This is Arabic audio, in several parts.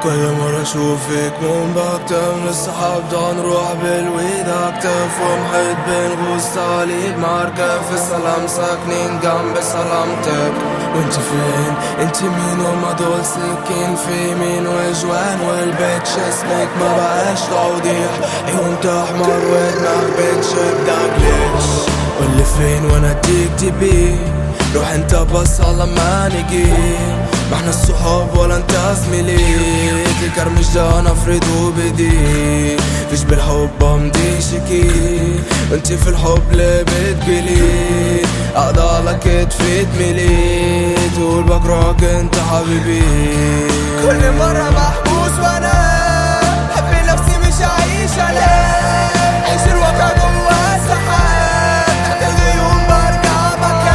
كل مرة اشوفك من بكتم للصحاب دا نروح بالويد اكتف ومحيط بنغوص صليب مركب في السلام ساكنين جنب سلامتك. وانت فين؟ انت مين؟ وما دول سكين في مين وجوان والبيت شاسمك ما بقاش توضيح. عيون تحمر ودماغ بتشدك ليش؟ قولي فين وانا اديك تبي روح انت بس لما نجي. ما احنا الصحاب ولا انت زميلي الكرمش ده انا افرده بايدي. فيش بالحب امضي شكي وانتي في الحب ليه بتجيلي؟ اقضى لك كتفي تميلي تقول بكرهك انت حبيبي. كل مرة محبوس وانا حب نفسي مش عايش انا عيش الواقع جوا سحاب تحت الغيوم برجع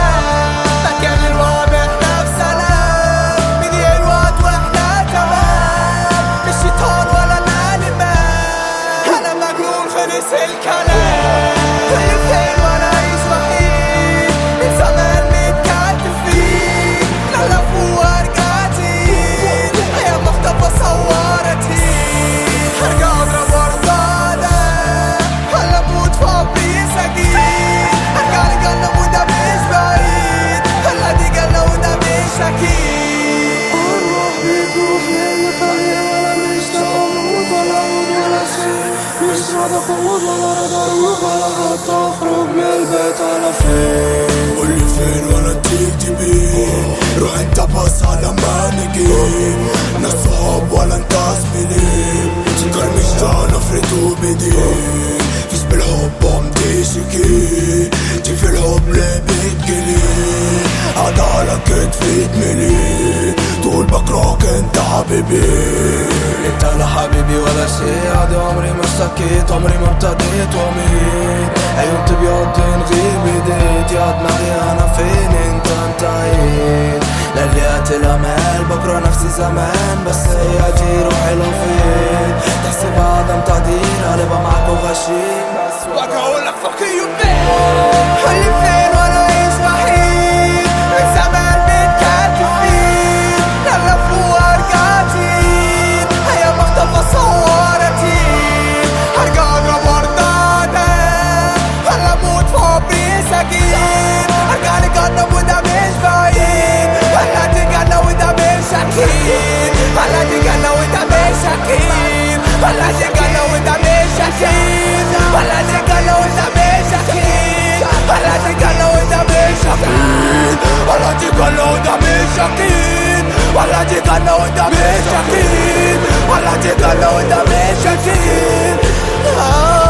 مكان الوعد احنا في سلام بيضيع الوقت واحنا كمان مش شيطان ولا الانيمال انا مجنون خلص الكلام. كل فين وانا عايش وحيد من زمان متكتف فيك لا فوق ورجعتي هي مختفى صورتي هرجع اضرب ورطانة هلا اموت في قبري سجين هرجع لجنة وده مش بعيد هلا دي جنة وده مش اكيد. الروح بتروح للمكان ولا مش تموت ولا عود ولا شيء مش راضي اخوض ولا راضي اروح ولا غلط اخرج من البيت على فين؟ قولي فين وانا اديك تبي روح انت بس على ما نجي. انا الصحاب ولا انت زميلي تنكر مش ده انا افرده بايدي. فيش بالحب امضي شكي انتي في الحب ليه بتجيلي؟ قاعدة على كتفي تميلي تقول بكرهك انت حبيبي. انت لا حبيبي ولا شي عادي عمري ما اشتكيت عمري ما ابتديت واميت عيون تبيض نغيب ايديت يا دماغي انا فين انت انتهيت لليات الامال بكره نفسي زمان بس هي دي روحي لو فين تحسب عدم تقدير قلبها معاك وغشيم بس واقولك fuck you bitch. قولي فين وانا عايش وحيد من زمان متكتف فيك يلا فوق ورجعتي هي مختفى صورتي هرجع اضرب وردانة هلا اموت في قبري سجين هرجع لجنة وده مش بعيد هلا دي جنة وده مش اكيد هلا دي جنة وده مش اكيد هلا دي جنة وده مش اكيد هلا دي جنة وده مش اكيد هلا دي جنة وده مش اكيد هلا دي جنة وده مش اكيد هلا دي جنة وده مش اكيد هلا دي جنة وده مش اكيد